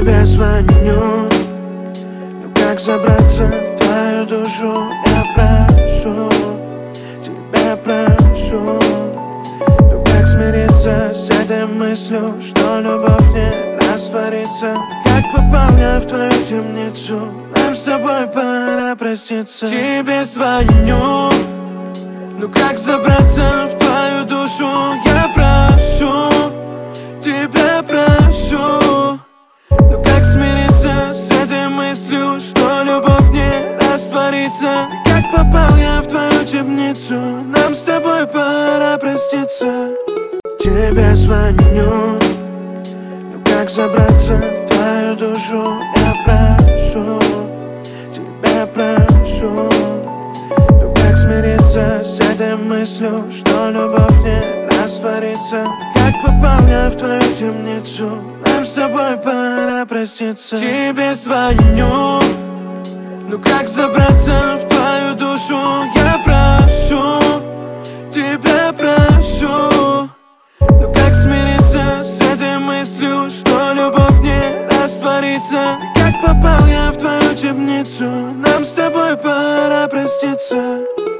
Тебе звоню, ну как забраться в твою душу? Я прошу, тебя прошу. Ну как смириться с этой мыслью, что любовь не растворится? Как попал я в твою темницу? Нам с тобой пора проститься. Тебе звоню, ну как забраться в твою душу? Я прошу, тебя прошу. Ну как смириться с этой мыслью, что любовь не растворится? Как попал я в твою темницу? Нам с тобой пора проститься. Тебе звоню, ну как забраться в твою душу? Я прошу, тебя прошу. Ну как смириться с этой мыслью, что любовь не растворится? Как попал я в твою темницу? Нам с тобой пора проститься. Тебе звоню, ну как забраться в твою душу? Я прошу, тебя прошу. Ну как смириться с этой мыслью, что любовь не растворится? Как попал я в твою темницу? Нам с тобой пора проститься.